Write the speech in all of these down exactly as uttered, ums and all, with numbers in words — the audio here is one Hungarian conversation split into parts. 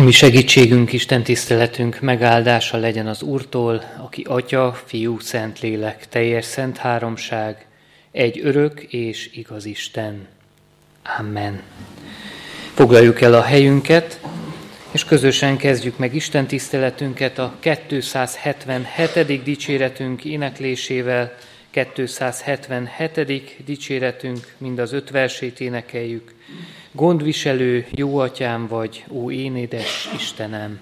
mi segítségünk, Isten tiszteletünk megáldása legyen az Úrtól, aki Atya, Fiú, Szentlélek, teljes szent háromság, egy örök és igaz Isten. Amen. Foglaljuk el a helyünket, és közösen kezdjük meg Isten tiszteletünket a kétszázhetvenhetedik dicséretünk éneklésével. kétszázhetvenhetedik dicséretünk, mind az öt versét énekeljük. Gondviselő, jó atyám vagy, ó én édes Istenem!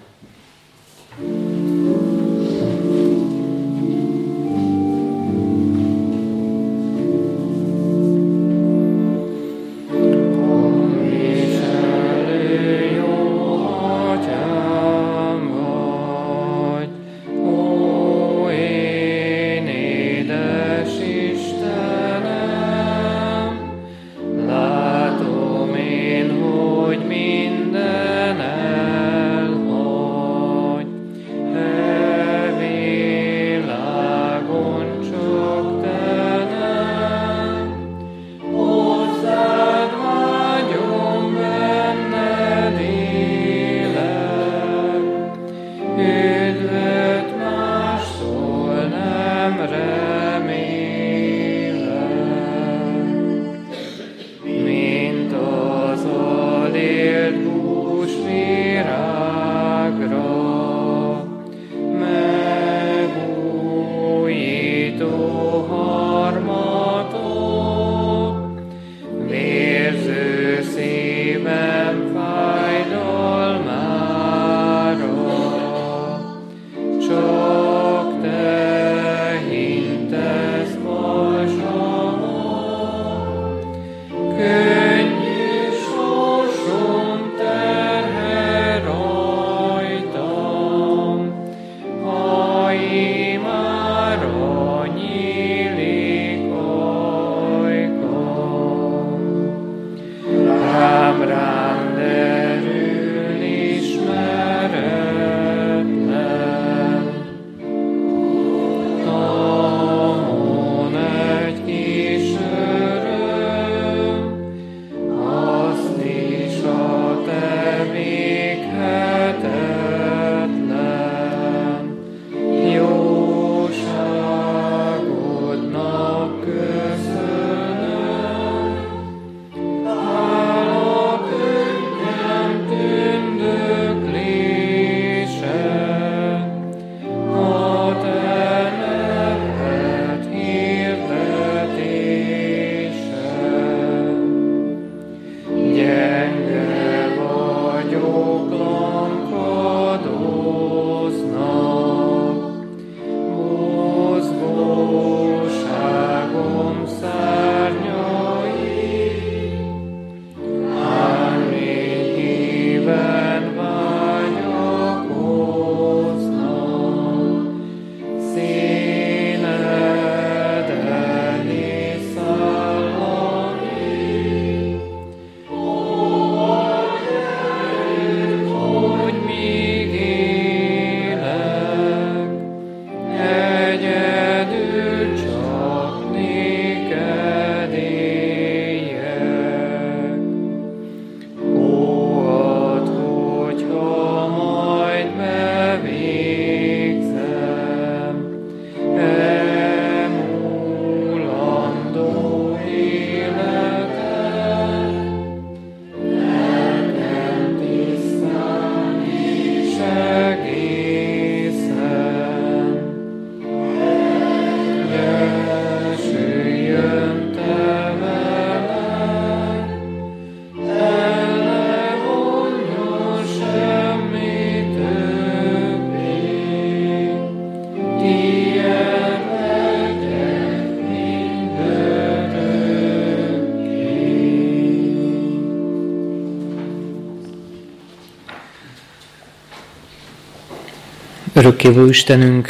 Örökkévaló Istenünk,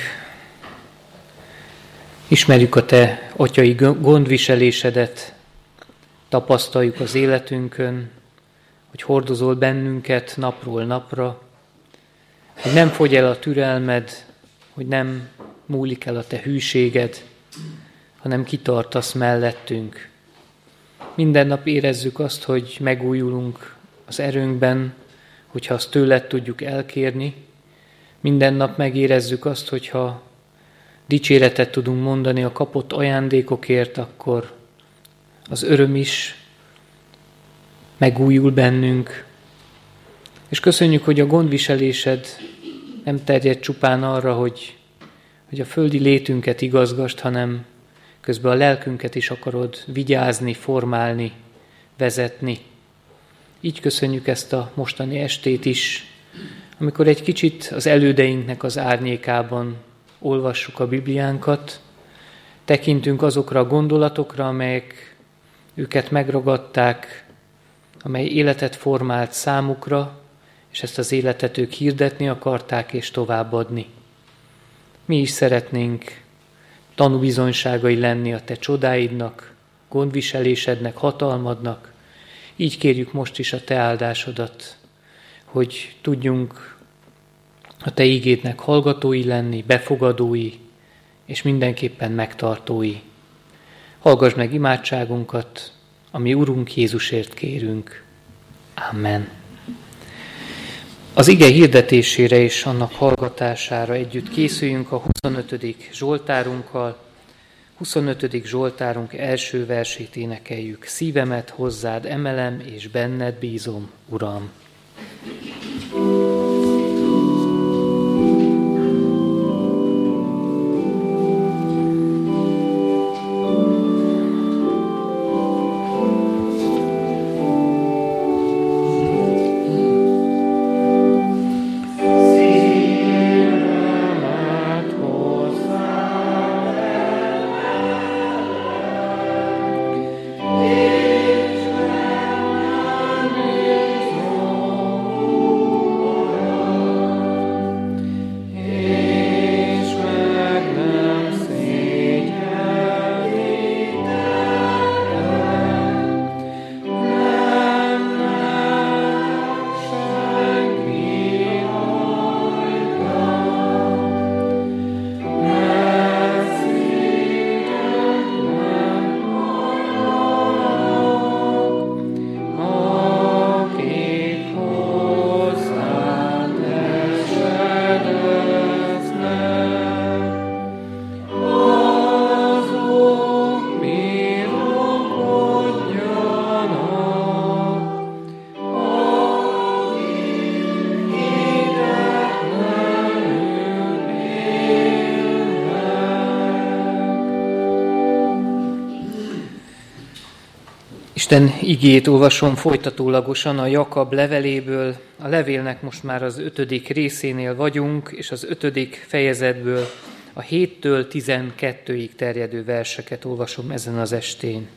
ismerjük a Te atyai gondviselésedet, tapasztaljuk az életünkön, hogy hordozol bennünket napról napra, hogy nem fogy el a türelmed, hogy nem múlik el a Te hűséged, hanem kitartasz mellettünk. Minden nap érezzük azt, hogy megújulunk az erőnkben, hogyha azt tőled tudjuk elkérni. Minden nap megérezzük azt, hogyha dicséretet tudunk mondani a kapott ajándékokért, akkor az öröm is megújul bennünk. És köszönjük, hogy a gondviselésed nem terjed csupán arra, hogy, hogy a földi létünket igazgasd, hanem közben a lelkünket is akarod vigyázni, formálni, vezetni. Így köszönjük ezt a mostani estét is, amikor egy kicsit az elődeinknek az árnyékában olvassuk a Bibliánkat, tekintünk azokra a gondolatokra, amelyek őket megragadták, amely életet formált számukra, és ezt az életet ők hirdetni akarták és továbbadni. Mi is szeretnénk tanúbizonyságai lenni a te csodáidnak, gondviselésednek, hatalmadnak. Így kérjük most is a te áldásodat, hogy tudjunk a te ígédnek hallgatói lenni, befogadói, és mindenképpen megtartói. Hallgass meg imádságunkat, ami Urunk Jézusért kérünk. Amen. Az ige hirdetésére és annak hallgatására együtt készüljünk a huszonötödik Zsoltárunkkal. huszonötödik Zsoltárunk első versét énekeljük. Szívemet hozzád emelem, és benned bízom, Uram. Isten igét olvasom folytatólagosan a Jakab leveléből. A levélnek most már az ötödik részénél vagyunk, és az ötödik fejezetből a héttől tizenkettőig terjedő verseket olvasom ezen az estén.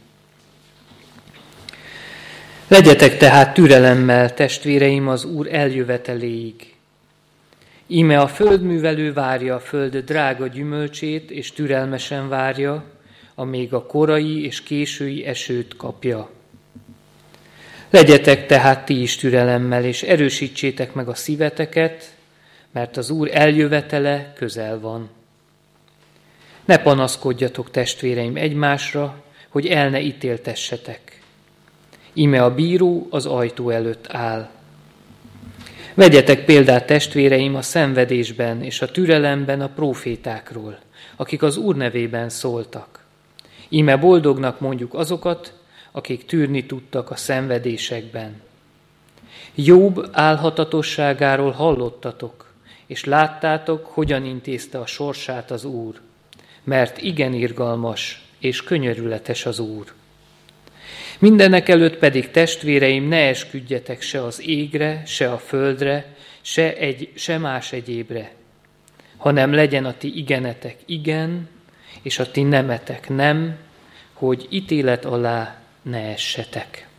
Legyetek tehát türelemmel, testvéreim, az Úr eljöveteléig. Íme a földművelő várja a föld drága gyümölcsét, és türelmesen várja, amíg a korai és késői esőt kapja. Legyetek tehát ti is türelemmel, és erősítsétek meg a szíveteket, mert az Úr eljövetele közel van. Ne panaszkodjatok, testvéreim, egymásra, hogy el ne ítéltessetek. Íme a bíró az ajtó előtt áll. Vegyetek példát, testvéreim, a szenvedésben és a türelemben a prófétákról, akik az Úr nevében szóltak. Íme boldognak mondjuk azokat, akik tűrni tudtak a szenvedésekben. Jobb álhatatosságáról hallottatok, és láttátok, hogyan intézte a sorsát az Úr, mert igen irgalmas és könyörületes az Úr. Mindenek előtt pedig, testvéreim, ne esküdjetek se az égre, se a földre, se, egy, se más egyébre, hanem legyen a ti igenetek igen, és a ti nemetek nem, hogy ítélet alá ne essetek.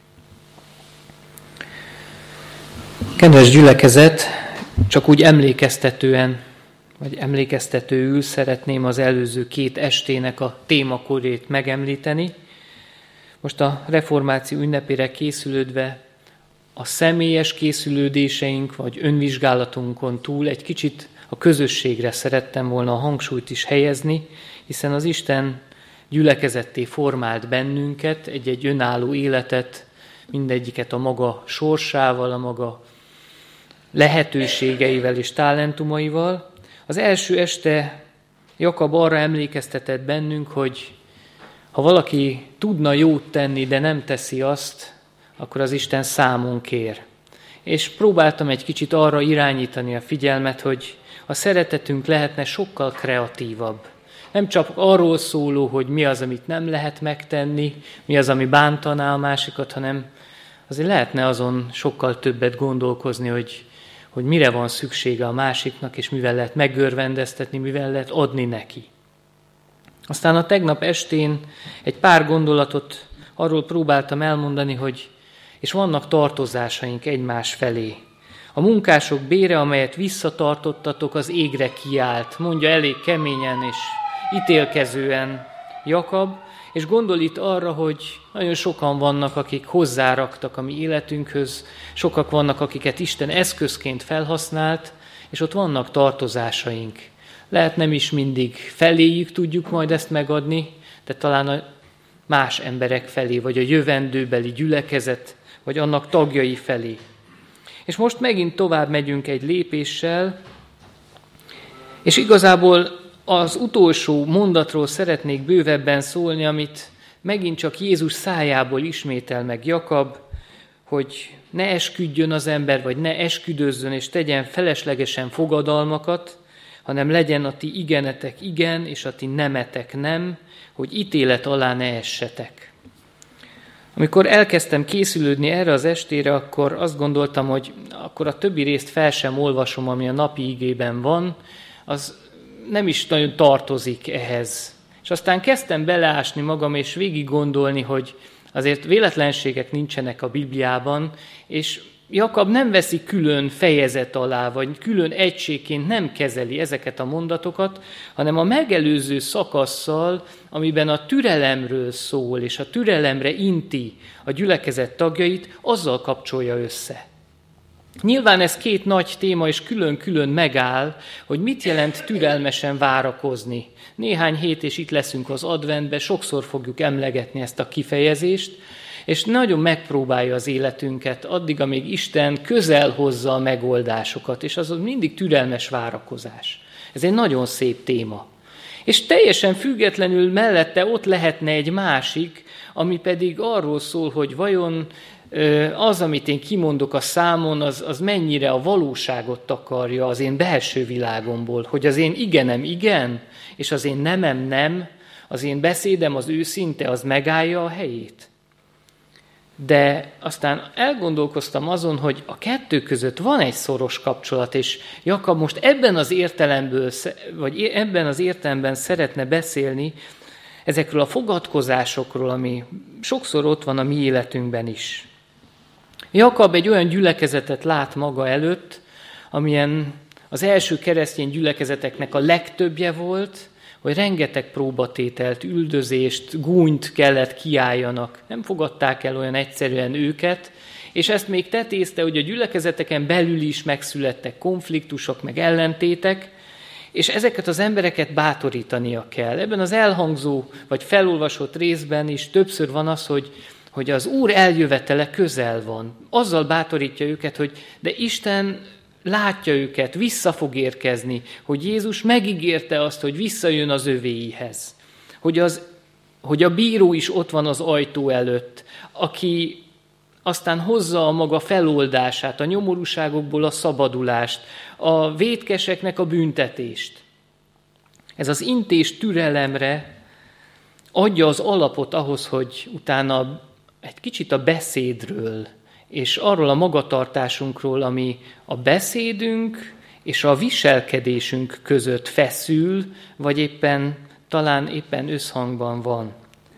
Kedves gyülekezet, csak úgy emlékeztetően, vagy emlékeztetőül szeretném az előző két estének a témakorét megemlíteni. Most a reformáció ünnepére készülődve a személyes készülődéseink vagy önvizsgálatunkon túl egy kicsit a közösségre szerettem volna a hangsúlyt is helyezni, hiszen az Isten gyülekezetté formált bennünket, egy-egy önálló életet, mindegyiket a maga sorsával, a maga lehetőségeivel és talentumaival. Az első este Jakab arra emlékeztetett bennünk, hogy ha valaki tudna jót tenni, de nem teszi azt, akkor az Isten számon kér. És próbáltam egy kicsit arra irányítani a figyelmet, hogy a szeretetünk lehetne sokkal kreatívabb. Nem csak arról szóló, hogy mi az, amit nem lehet megtenni, mi az, ami bántaná a másikat, hanem azért lehetne azon sokkal többet gondolkozni, hogy, hogy mire van szüksége a másiknak, és mivel lehet megörvendeztetni, mivel lehet adni neki. Aztán a tegnap estén egy pár gondolatot arról próbáltam elmondani, hogy és vannak tartozásaink egymás felé. A munkások bére, amelyet visszatartottatok, az égre kiállt, mondja elég keményen és ítélkezően Jakab, és gondol itt arra, hogy nagyon sokan vannak, akik hozzáraktak a mi életünkhöz, sokak vannak, akiket Isten eszközként felhasznált, és ott vannak tartozásaink. Lehet nem is mindig feléjük tudjuk majd ezt megadni, de talán a más emberek felé, vagy a jövendőbeli gyülekezet, vagy annak tagjai felé. És most megint tovább megyünk egy lépéssel, és igazából az utolsó mondatról szeretnék bővebben szólni, amit megint csak Jézus szájából ismétel meg Jakab, hogy ne esküdjön az ember, vagy ne esküdözzön, és tegyen feleslegesen fogadalmakat, hanem legyen a ti igenetek igen, és a ti nemetek nem, hogy ítélet alá ne essetek. Amikor elkezdtem készülődni erre az estére, akkor azt gondoltam, hogy akkor a többi részt fel sem olvasom, ami a napi igében van, az nem is nagyon tartozik ehhez. És aztán kezdtem beleásni magam, és végig gondolni, hogy azért véletlenségek nincsenek a Bibliában, és Jakab nem veszi külön fejezet alá, vagy külön egységként nem kezeli ezeket a mondatokat, hanem a megelőző szakasszal, amiben a türelemről szól, és a türelemre inti a gyülekezet tagjait, azzal kapcsolja össze. Nyilván ez két nagy téma, és külön-külön megáll, hogy mit jelent türelmesen várakozni. Néhány hét, és itt leszünk az adventben, sokszor fogjuk emlegetni ezt a kifejezést, és nagyon megpróbálja az életünket addig, amíg Isten közel hozza a megoldásokat, és az mindig türelmes várakozás. Ez egy nagyon szép téma. És teljesen függetlenül mellette ott lehetne egy másik, ami pedig arról szól, hogy vajon az, amit én kimondok a számon, az, az mennyire a valóságot takarja az én belső világomból, hogy az én igenem igen, és az én nemem nem, az én beszédem az őszinte, az megállja a helyét. De aztán elgondolkoztam azon, hogy a kettő között van egy szoros kapcsolat, és Jakab most ebben az értelemből, vagy ebben az értelemben szeretne beszélni ezekről a fogadkozásokról, ami sokszor ott van a mi életünkben is. Jakab egy olyan gyülekezetet lát maga előtt, amilyen az első keresztény gyülekezeteknek a legtöbbje volt, hogy rengeteg próbatételt, üldözést, gúnyt kellett kiálljanak. Nem fogadták el olyan egyszerűen őket, és ezt még tetézte, hogy a gyülekezeteken belül is megszülettek konfliktusok, meg ellentétek, és ezeket az embereket bátorítania kell. Ebben az elhangzó, vagy felolvasott részben is többször van az, hogy, hogy az Úr eljövetele közel van. Azzal bátorítja őket, hogy de Isten látja őket, vissza fog érkezni, hogy Jézus megígérte azt, hogy visszajön az övéihez. Hogy, az, hogy a bíró is ott van az ajtó előtt, aki aztán hozza a maga feloldását, a nyomorúságokból a szabadulást, a vétkeseknek a büntetést. Ez az intés türelemre adja az alapot ahhoz, hogy utána egy kicsit a beszédről, és arról a magatartásunkról, ami a beszédünk és a viselkedésünk között feszül, vagy éppen, talán éppen összhangban van.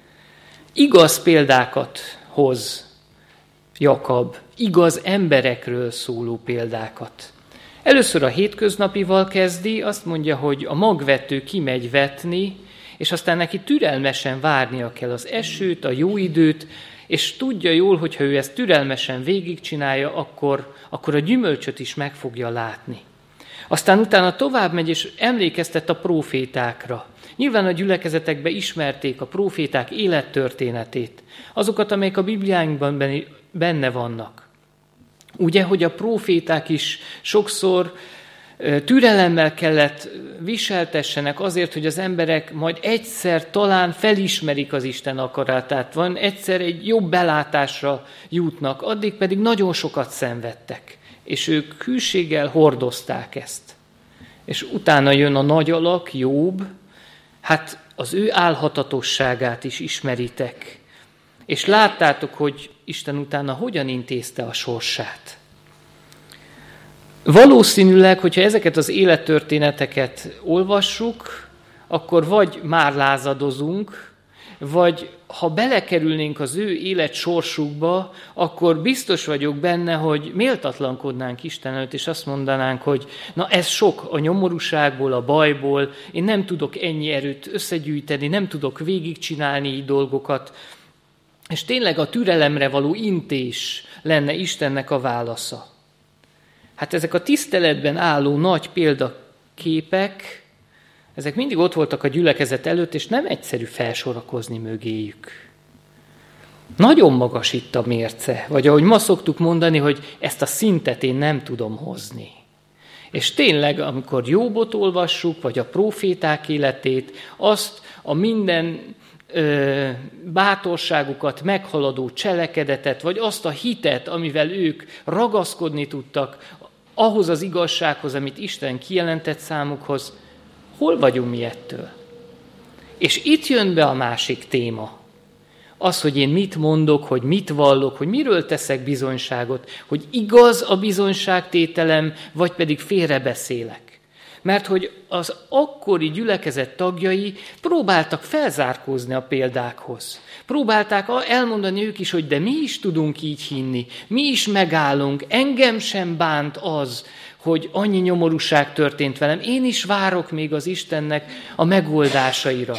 Igaz példákat hoz Jakab, igaz emberekről szóló példákat. Először a hétköznapival kezdi, azt mondja, hogy a magvető kimegy vetni, és aztán neki türelmesen várnia kell az esőt, a jó időt, és tudja jól, hogy ha ő ezt türelmesen végigcsinálja, akkor, akkor a gyümölcsöt is meg fogja látni. Aztán utána tovább megy, és emlékeztet a prófétákra. Nyilván a gyülekezetekben ismerték a próféták élettörténetét, azokat, amelyek a Bibliánkban benne vannak. Ugye, hogy a próféták is sokszor türelemmel kellett viseltessenek azért, hogy az emberek majd egyszer talán felismerik az Isten akaratát, van egyszer egy jobb belátásra jutnak, addig pedig nagyon sokat szenvedtek, és ők hűséggel hordozták ezt. És utána jön a nagy alak, Jobb, hát az ő álhatatosságát is ismeritek, és láttátok, hogy Isten utána hogyan intézte a sorsát. Valószínűleg, hogyha ezeket az élettörténeteket olvassuk, akkor vagy már lázadozunk, vagy ha belekerülnénk az ő élet sorsukba, akkor biztos vagyok benne, hogy méltatlankodnánk Isten előtt, és azt mondanánk, hogy na ez sok a nyomorúságból, a bajból, én nem tudok ennyi erőt összegyűjteni, nem tudok végigcsinálni így dolgokat, és tényleg a türelemre való intés lenne Istennek a válasza. Hát ezek a tiszteletben álló nagy példaképek, ezek mindig ott voltak a gyülekezet előtt, és nem egyszerű felsorakozni mögéjük. Nagyon magas itt a mérce, vagy ahogy ma szoktuk mondani, hogy ezt a szintet én nem tudom hozni. És tényleg, amikor Jobbot olvassuk, vagy a próféták életét, azt a minden ö, bátorságukat meghaladó cselekedetet, vagy azt a hitet, amivel ők ragaszkodni tudtak ahhoz az igazsághoz, amit Isten kijelentett számukhoz, hol vagyunk mi ettől? És itt jön be a másik téma. Az, hogy én mit mondok, hogy mit vallok, hogy miről teszek bizonyságot, hogy igaz a bizonyságtételem, vagy pedig félrebeszélek. Mert hogy az akkori gyülekezet tagjai próbáltak felzárkózni a példákhoz. Próbálták elmondani ők is, hogy de mi is tudunk így hinni, mi is megállunk, engem sem bánt az, hogy annyi nyomorúság történt velem, én is várok még az Istennek a megoldásaira.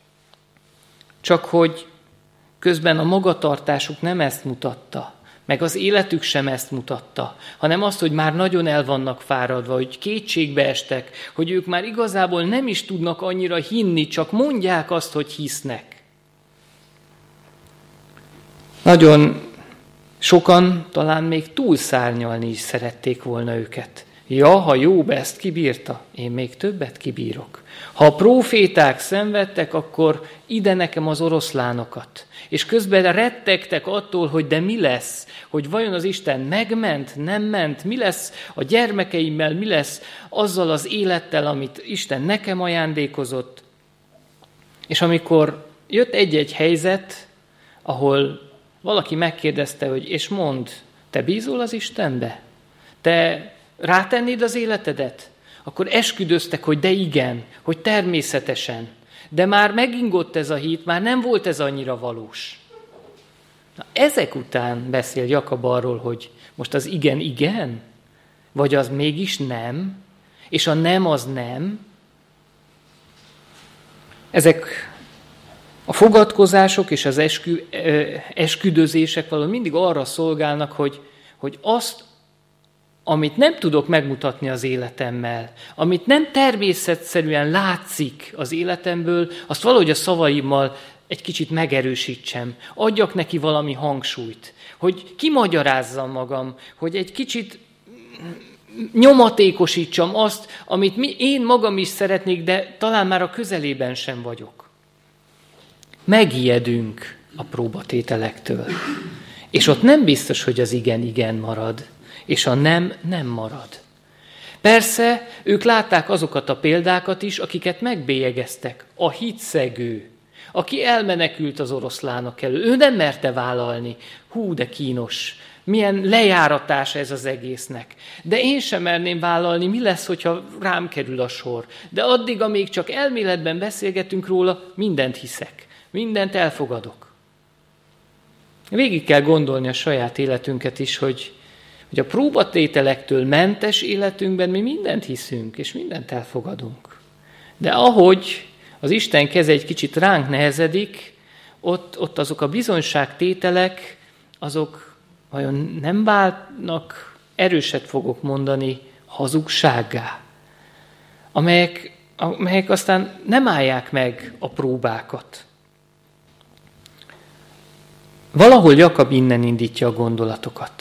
Csak hogy közben a magatartásuk nem ezt mutatta, meg az életük sem ezt mutatta, hanem azt, hogy már nagyon el vannak fáradva, hogy kétségbe estek, hogy ők már igazából nem is tudnak annyira hinni, csak mondják azt, hogy hisznek. Nagyon sokan talán még túlszárnyalni is szerették volna őket. Ja, ha Jobb ezt kibírta, én még többet kibírok. Ha a próféták szenvedtek, akkor ide nekem az oroszlánokat. És közben rettegtek attól, hogy de mi lesz, hogy vajon az Isten megment, nem ment, mi lesz a gyermekeimmel, mi lesz azzal az élettel, amit Isten nekem ajándékozott. És amikor jött egy-egy helyzet, ahol valaki megkérdezte, hogy és mondd, te bízol az Istenbe? Te rátennéd az életedet? Akkor esküdöztek, hogy de igen, hogy természetesen. De már megingott ez a hit, már nem volt ez annyira valós. Na, ezek után beszél Jakab arról, hogy most az igen, igen, vagy az mégis nem, és a nem az nem. Ezek a fogadkozások és az eskü, esküdözések valami mindig arra szolgálnak, hogy, hogy azt, amit nem tudok megmutatni az életemmel, amit nem természetszerűen látszik az életemből, azt valahogy a szavaimmal egy kicsit megerősítsem, adjak neki valami hangsúlyt, hogy kimagyarázzam magam, hogy egy kicsit nyomatékosítsam azt, amit mi, én magam is szeretnék, de talán már a közelében sem vagyok. Megijedünk a próbatételektől, és ott nem biztos, hogy az igen, igen marad, és a nem, nem marad. Persze, ők látták azokat a példákat is, akiket megbélyegeztek. A hitszegő, aki elmenekült az oroszlánok elől. Ő nem merte vállalni. Hú, de kínos. Milyen lejáratás ez az egésznek. De én sem merném vállalni, mi lesz, hogyha rám kerül a sor. De addig, amíg csak elméletben beszélgetünk róla, mindent hiszek. Mindent elfogadok. Végig kell gondolni a saját életünket is, hogy hogy a próbatételektől mentes életünkben mi mindent hiszünk, és mindent elfogadunk. De ahogy az Isten keze egy kicsit ránk nehezedik, ott, ott azok a bizonyságtételek, azok vajon nem válnak, erőset fogok mondani, hazugsággá, amelyek, amelyek aztán nem állják meg a próbákat. Valahol Jakab innen indítja a gondolatokat.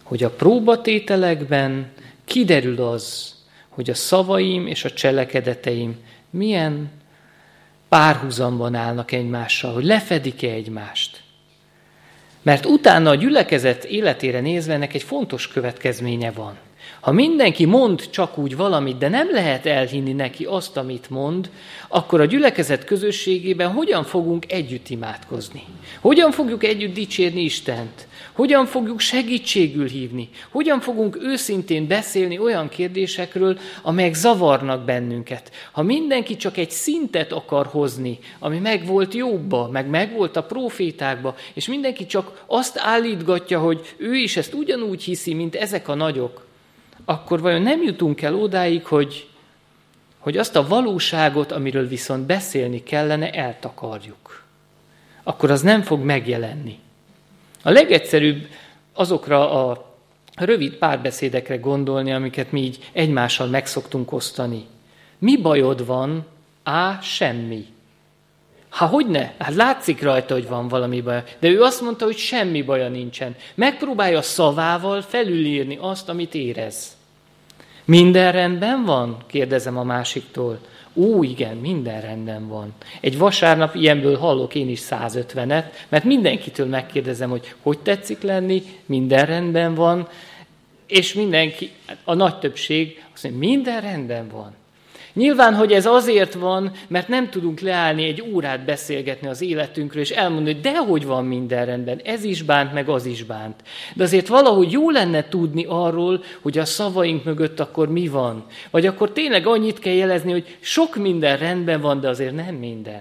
hogy a próbatételekben kiderül az, hogy a szavaim és a cselekedeteim milyen párhuzamban állnak egymással, hogy lefedik-e egymást. Mert utána a gyülekezet életére nézve ennek egy fontos következménye van. Ha mindenki mond csak úgy valamit, de nem lehet elhinni neki azt, amit mond, akkor a gyülekezet közösségében hogyan fogunk együtt imádkozni? Hogyan fogjuk együtt dicsérni Istent? Hogyan fogjuk segítségül hívni? Hogyan fogunk őszintén beszélni olyan kérdésekről, amelyek zavarnak bennünket? Ha mindenki csak egy szintet akar hozni, ami megvolt Jóbba, meg megvolt a prófétákba, és mindenki csak azt állítgatja, hogy ő is ezt ugyanúgy hiszi, mint ezek a nagyok, akkor vajon nem jutunk el odáig, hogy, hogy azt a valóságot, amiről viszont beszélni kellene, eltakarjuk. Akkor az nem fog megjelenni. A legegyszerűbb azokra a rövid párbeszédekre gondolni, amiket mi így egymással meg szoktunk osztani. Mi bajod van? Á, semmi. Há, hogyne? Hát látszik rajta, hogy van valami baja. De ő azt mondta, hogy semmi baja nincsen. Megpróbálja szavával felülírni azt, amit érez. Minden rendben van? Kérdezem a másiktól. Ó, igen, minden rendben van. Egy vasárnap ilyenből hallok én is százötvenet, mert mindenkitől megkérdezem, hogy hogy tetszik lenni, minden rendben van, és mindenki, a nagy többség azt mondja, minden rendben van. Nyilván, hogy ez azért van, mert nem tudunk leállni egy órát beszélgetni az életünkről, és elmondani, hogy dehogy van minden rendben, ez is bánt, meg az is bánt. De azért valahogy jó lenne tudni arról, hogy a szavaink mögött akkor mi van. Vagy akkor tényleg annyit kell jelezni, hogy sok minden rendben van, de azért nem minden.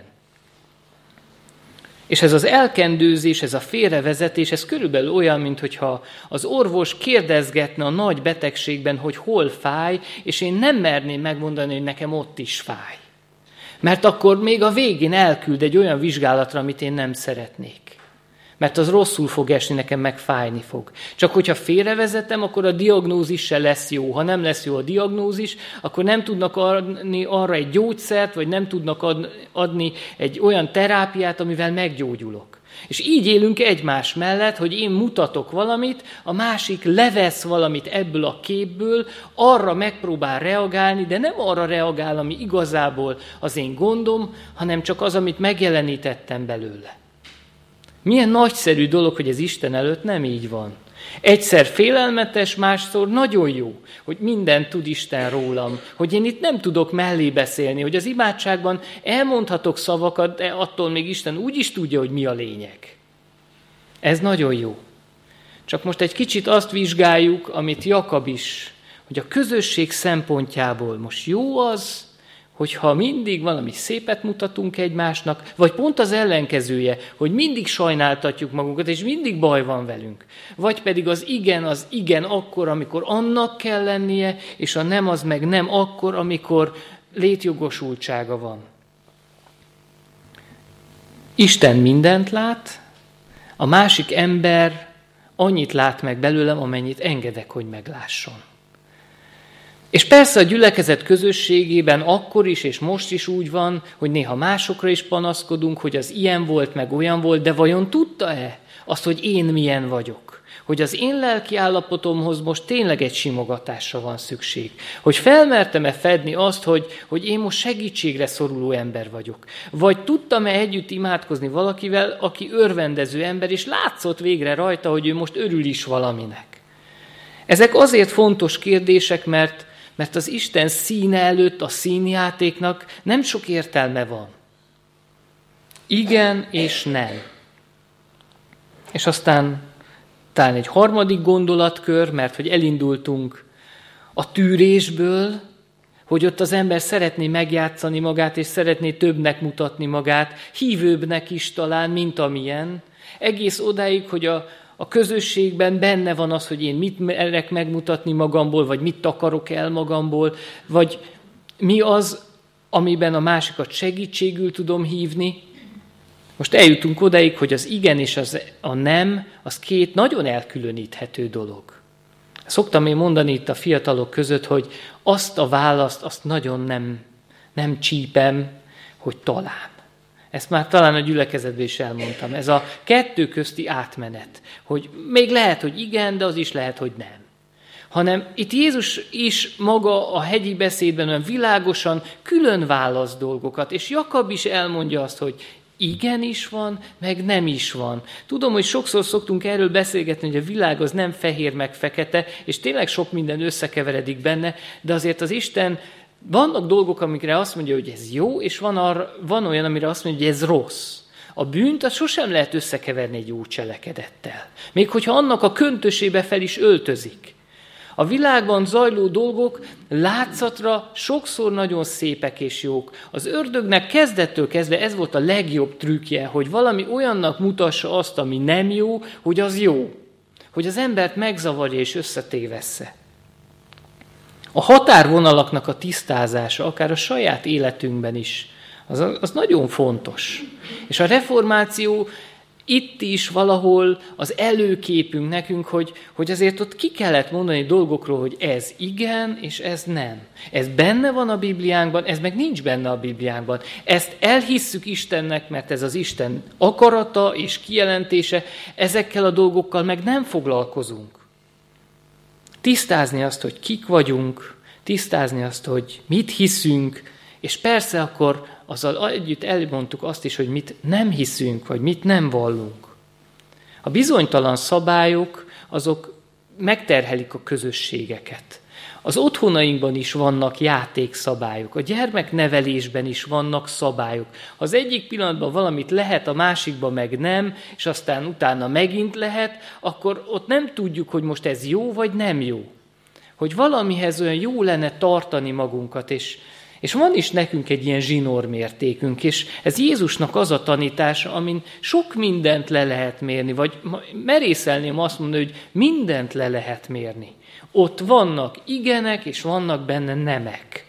És ez az elkendőzés, ez a félrevezetés, ez körülbelül olyan, mintha az orvos kérdezgetne a nagy betegségben, hogy hol fáj, és én nem merném megmondani, hogy nekem ott is fáj. Mert akkor még a végén elküld egy olyan vizsgálatra, amit én nem szeretnék. Mert az rosszul fog esni, nekem meg fájni fog. Csak hogyha félrevezetem, akkor a diagnózis se lesz jó. Ha nem lesz jó a diagnózis, akkor nem tudnak adni arra egy gyógyszert, vagy nem tudnak adni egy olyan terápiát, amivel meggyógyulok. És így élünk egymás mellett, hogy én mutatok valamit, a másik levesz valamit ebből a képből, arra megpróbál reagálni, de nem arra reagál, ami igazából az én gondom, hanem csak az, amit megjelenítettem belőle. Milyen nagyszerű dolog, hogy ez Isten előtt nem így van. Egyszer félelmetes, másszor nagyon jó, hogy mindent tud Isten rólam, hogy én itt nem tudok mellé beszélni, hogy az imádságban elmondhatok szavakat, de attól még Isten úgy is tudja, hogy mi a lényeg. Ez nagyon jó. Csak most egy kicsit azt vizsgáljuk, amit Jakab is, hogy a közösség szempontjából most jó az, hogyha mindig valami szépet mutatunk egymásnak, vagy pont az ellenkezője, hogy mindig sajnáltatjuk magunkat, és mindig baj van velünk. Vagy pedig az igen, az igen akkor, amikor annak kell lennie, és a nem az meg nem akkor, amikor létjogosultsága van. Isten mindent lát, a másik ember annyit lát meg belőlem, amennyit engedek, hogy meglásson. És persze a gyülekezet közösségében akkor is és most is úgy van, hogy néha másokra is panaszkodunk, hogy az ilyen volt, meg olyan volt, de vajon tudta-e azt, hogy én milyen vagyok? Hogy az én lelki állapotomhoz most tényleg egy simogatásra van szükség. Hogy felmertem-e fedni azt, hogy, hogy én most segítségre szoruló ember vagyok. Vagy tudtam-e együtt imádkozni valakivel, aki örvendező ember, és látszott végre rajta, hogy ő most örül is valaminek. Ezek azért fontos kérdések, mert Mert az Isten színe előtt a színjátéknak nem sok értelme van. Igen és nem. És aztán talán egy harmadik gondolatkör, mert hogy elindultunk a tűrésből, hogy ott az ember szeretné megjátszani magát, és szeretné többnek mutatni magát, hívőbbnek is talán, mint amilyen. Egész odáig, hogy a A közösségben benne van az, hogy én mit merek megmutatni magamból, vagy mit akarok el magamból, vagy mi az, amiben a másikat segítségül tudom hívni. Most eljutunk odáig, hogy az igen és az, a nem, az két nagyon elkülöníthető dolog. Szoktam én mondani itt a fiatalok között, hogy azt a választ, azt nagyon nem, nem csípem, hogy talán. Ezt már talán a gyülekezetben is elmondtam. Ez a kettő közti átmenet, hogy még lehet, hogy igen, de az is lehet, hogy nem. Hanem itt Jézus is maga a hegyi beszédben olyan világosan külön választ dolgokat, és Jakab is elmondja azt, hogy igen is van, meg nem is van. Tudom, hogy sokszor szoktunk erről beszélgetni, hogy a világ az nem fehér meg fekete, és tényleg sok minden összekeveredik benne, de azért az Isten, vannak dolgok, amikre azt mondja, hogy ez jó, és van, arra, van olyan, amire azt mondja, hogy ez rossz. A bűnt azt sosem lehet összekeverni egy jó cselekedettel. Még hogyha annak a köntösébe fel is öltözik. A világban zajló dolgok látszatra sokszor nagyon szépek és jók. Az ördögnek kezdettől kezdve ez volt a legjobb trükkje, hogy valami olyannak mutassa azt, ami nem jó, hogy az jó. Hogy az embert megzavarja és összetévessze. A határvonalaknak a tisztázása, akár a saját életünkben is, az, az nagyon fontos. És a reformáció itt is valahol az előképünk nekünk, hogy, hogy azért ott ki kellett mondani dolgokról, hogy ez igen, és ez nem. Ez benne van a Bibliánkban, ez meg nincs benne a Bibliánkban. Ezt elhisszük Istennek, mert ez az Isten akarata és kijelentése, ezekkel a dolgokkal meg nem foglalkozunk. Tisztázni azt, hogy kik vagyunk, tisztázni azt, hogy mit hiszünk, és persze akkor azzal együtt elmondtuk azt is, hogy mit nem hiszünk, vagy mit nem vallunk. A bizonytalan szabályok, azok megterhelik a közösségeket. Az otthonainkban is vannak játékszabályok, a gyermeknevelésben is vannak szabályok. Az egyik pillanatban valamit lehet, a másikban meg nem, és aztán utána megint lehet, akkor ott nem tudjuk, hogy most ez jó vagy nem jó. Hogy valamihez olyan jó lenne tartani magunkat, és És van is nekünk egy ilyen zsinórmértékünk, és ez Jézusnak az a tanítása, amin sok mindent le lehet mérni, vagy merészelném azt mondani, hogy mindent le lehet mérni. Ott vannak igenek, és vannak benne nemek.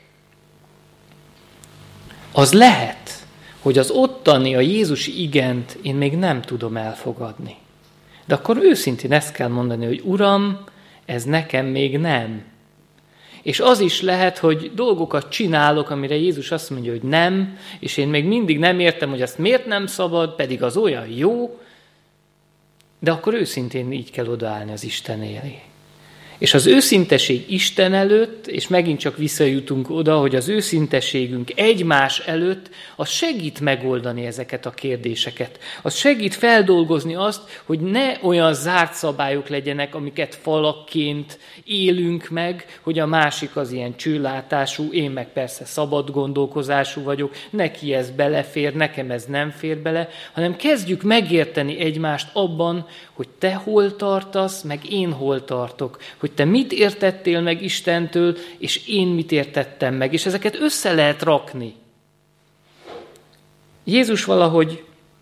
Az lehet, hogy az ottani, a Jézusi igent én még nem tudom elfogadni. De akkor őszintén ezt kell mondani, hogy Uram, ez nekem még nem. És az is lehet, hogy dolgokat csinálok, amire Jézus azt mondja, hogy nem, és én még mindig nem értem, hogy azt miért nem szabad, pedig az olyan jó, de akkor őszintén így kell odaállni az Isten elé. És az őszinteség Isten előtt, és megint csak visszajutunk oda, hogy az őszinteségünk egymás előtt, az segít megoldani ezeket a kérdéseket. Az segít feldolgozni azt, hogy ne olyan zárt szabályok legyenek, amiket falakként élünk meg, hogy a másik az ilyen csőlátású, én meg persze szabad gondolkozású vagyok, neki ez belefér, nekem ez nem fér bele, hanem kezdjük megérteni egymást abban, hogy te hol tartasz, meg én hol tartok, hogy te mit értettél meg Istentől, és én mit értettem meg, és ezeket össze lehet rakni. Jézus valahogy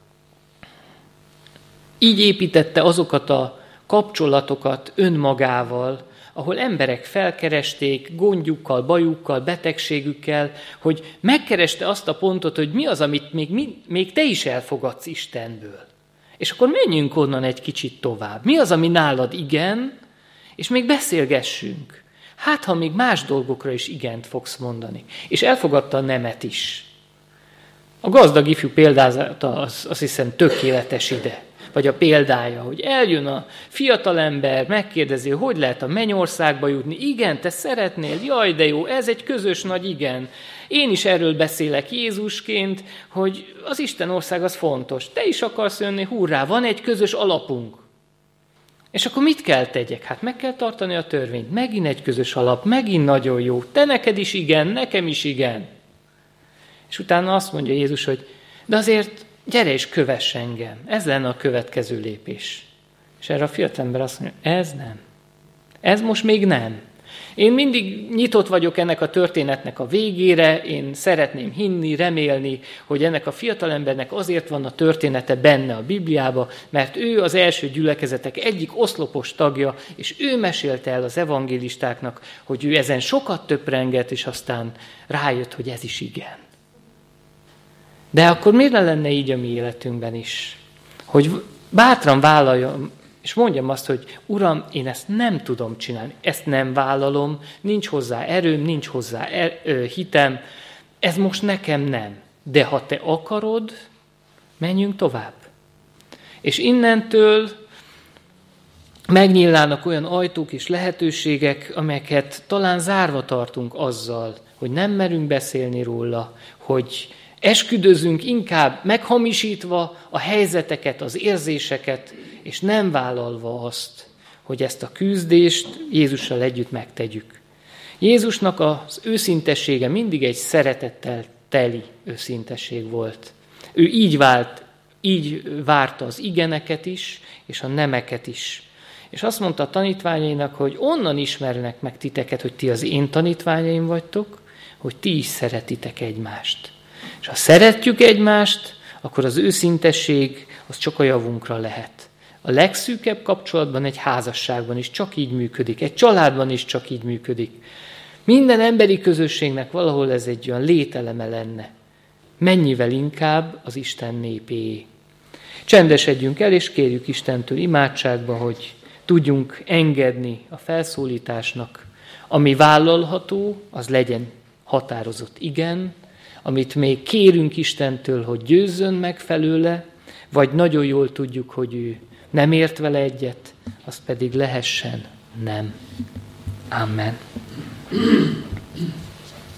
így építette azokat a kapcsolatokat önmagával, ahol emberek felkeresték gondjukkal, bajukkal, betegségükkel, hogy megkereste azt a pontot, hogy mi az, amit még, még te is elfogadsz Istenből. És akkor menjünk onnan egy kicsit tovább. Mi az, ami nálad igen, és még beszélgessünk. Hát, ha még más dolgokra is igent fogsz mondani. És elfogadta a nemet is. A gazdag ifjú példázata az, azt hiszem tökéletes ide. Vagy a példája, hogy eljön a fiatalember, megkérdezi, hogy lehet a mennyországba jutni. Igen, te szeretnél? Jaj, de jó, ez egy közös nagy igen. Én is erről beszélek Jézusként, hogy az Isten ország az fontos. Te is akarsz jönni, hurrá, van egy közös alapunk. És akkor mit kell tegyek? Hát meg kell tartani a törvényt. Megint egy közös alap, megint nagyon jó. Te neked is igen, nekem is igen. És utána azt mondja Jézus, hogy de azért gyere és kövess engem. Ez lenne a következő lépés. És erre a fiatalember azt mondja, ez nem. Ez most még nem. Én mindig nyitott vagyok ennek a történetnek a végére, én szeretném hinni, remélni, hogy ennek a fiatalembernek azért van a története benne a Bibliába, mert ő az első gyülekezetek egyik oszlopos tagja, és ő mesélte el az evangélistáknak, hogy ő ezen sokat töprengett, és aztán rájött, hogy ez is igen. De akkor miért ne lenne így a mi életünkben is? Hogy bátran vállaljam, és mondjam azt, hogy Uram, én ezt nem tudom csinálni, ezt nem vállalom, nincs hozzá erőm, nincs hozzá er, ö, hitem, ez most nekem nem. De ha te akarod, menjünk tovább. És innentől megnyílnának olyan ajtók és lehetőségek, amelyeket talán zárva tartunk azzal, hogy nem merünk beszélni róla, hogy esküdözünk inkább meghamisítva a helyzeteket, az érzéseket, és nem vállalva azt, hogy ezt a küzdést Jézussal együtt megtegyük. Jézusnak az őszintessége mindig egy szeretettel teli őszintesség volt. Ő így vált, így várta az igeneket is, és a nemeket is. És azt mondta a tanítványainak, hogy onnan ismernek meg titeket, hogy ti az én tanítványaim vagytok, hogy ti is szeretitek egymást. És ha szeretjük egymást, akkor az őszintesség az csak a javunkra lehet. A legszűkebb kapcsolatban, egy házasságban is csak így működik, egy családban is csak így működik. Minden emberi közösségnek valahol ez egy olyan lételeme lenne. Mennyivel inkább az Isten népéé. Csendesedjünk el, és kérjük Istentől imádságba, hogy tudjunk engedni a felszólításnak. Ami vállalható, az legyen határozott igen, amit még kérünk Istentől, hogy győzzön meg felőle, vagy nagyon jól tudjuk, hogy ő nem ért vele egyet, az pedig lehessen nem. Amen.